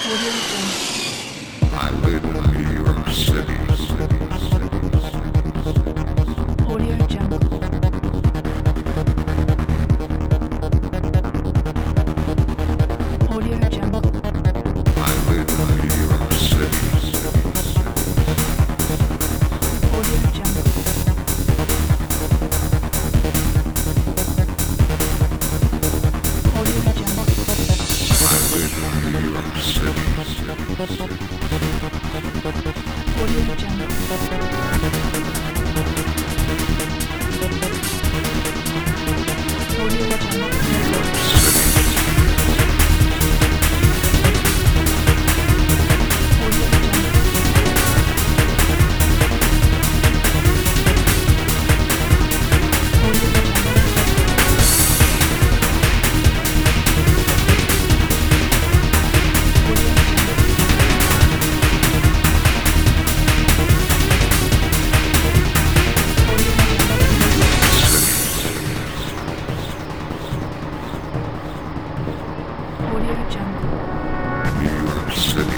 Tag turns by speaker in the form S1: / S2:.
S1: Audio Jungle.
S2: I live in New York City.
S1: Audio Jungle. Audio Jungle.
S2: I live in New York City.
S1: Audio Jungle. Audio Jungle.
S2: I live in New York City.
S1: Audio Jungle. Audio Jungle. Audio Jungle. Audio Jungle. Audio Jungle. Audio Jungle. Audio Jungle.
S2: New York City.